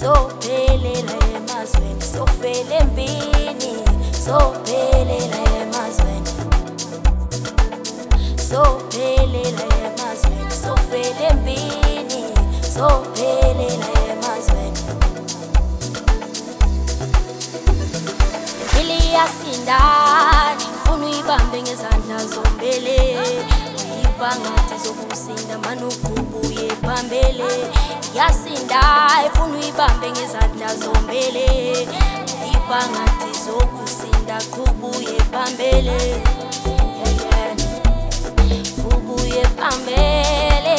sophelela emazweni, sofela empini, sophelela emazweni, sophelela emazweni, sofela empini, sophelela emazweni. Yasinda ufuna uyibambe ngezandla zombele, uyiva ngathi zokusinda manje ubuye phambili. Yasinda ufuna uyibambe ngezandla zombele, uyiva ngathi zokusinda kubuye phambili, kubuye phambili.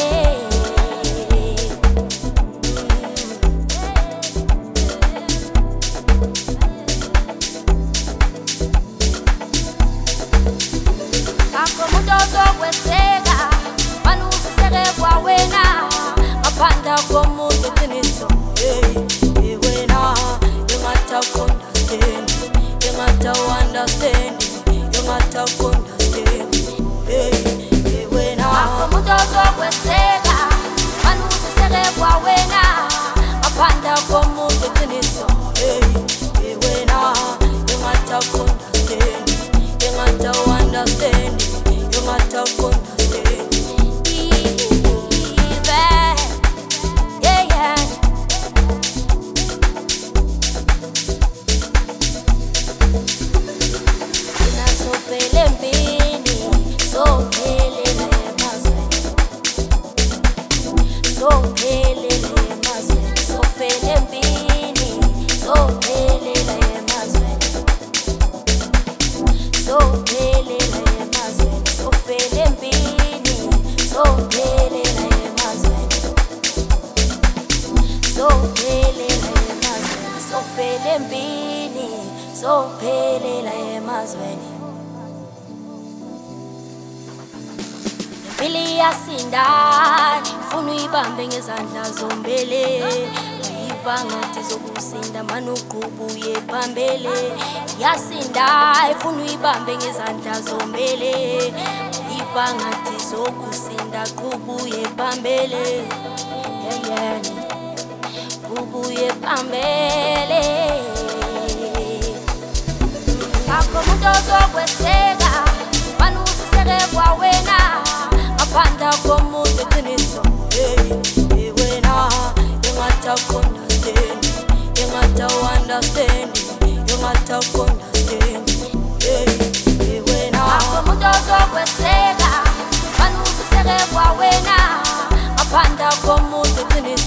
Kweseka manu usiseke kwa wena mapanda komuntu qiniso wena yengata understand yengata understand yengata understand wena komuntu ozokweseka manu usiseke kwa wena mapanda komuntu qiniso wena yengata understand yengata understand matter for sophelela emazweni. Impili yasinda ufuna uyibambe ngezandla zombele, uyiva ngathi zokusinda manje ubuye phambili. Yasinda ufuna uyibambe ngezandla zombele, uyiva ngathi zokusinda kubuye phambili, kubuye phambili. Komuntu ozokweseka manu usiseke kwa wena mapanda komuntu qiniso wena yengata understand yengata understand yengata understand wena komuntu ozokweseka manu usiseke kwa wena mapanda komuntu qiniso